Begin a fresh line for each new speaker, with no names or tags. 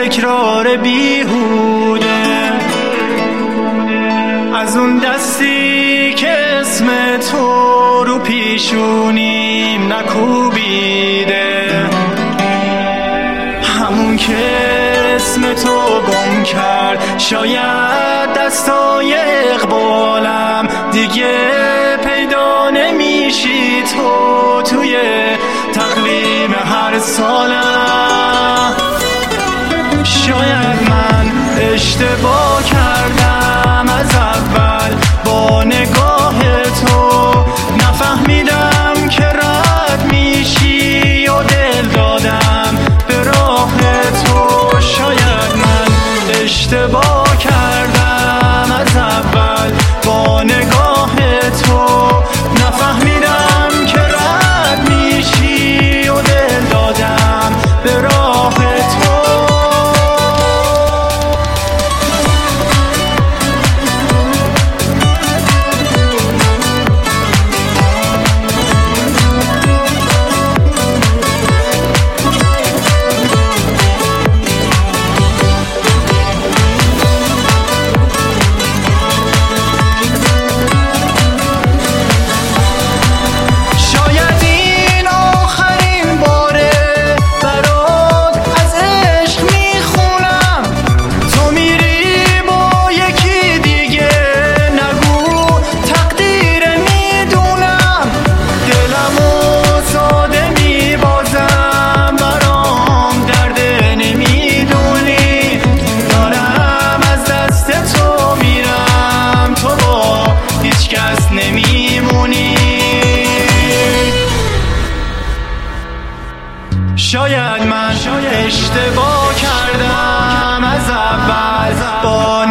تکرار بیهوده، از اون دستی که اسم تو رو پیشونیم نکوبیده، همون که اسم تو گم کرد. شاید دستای اقبالم دیگه پیدا نمیشی تو توی تقویم هر سالم. شاید من اشتباه کردم از اول با نگاه تو، نفهمیدم که رد میشی و دل دادم به راه تو. شاید من اشتباه کردم از اول با نگاه تو، نفهمیدم که رد میشی و دل دادم به راه تو. شاید من اشتباه کردم از اول با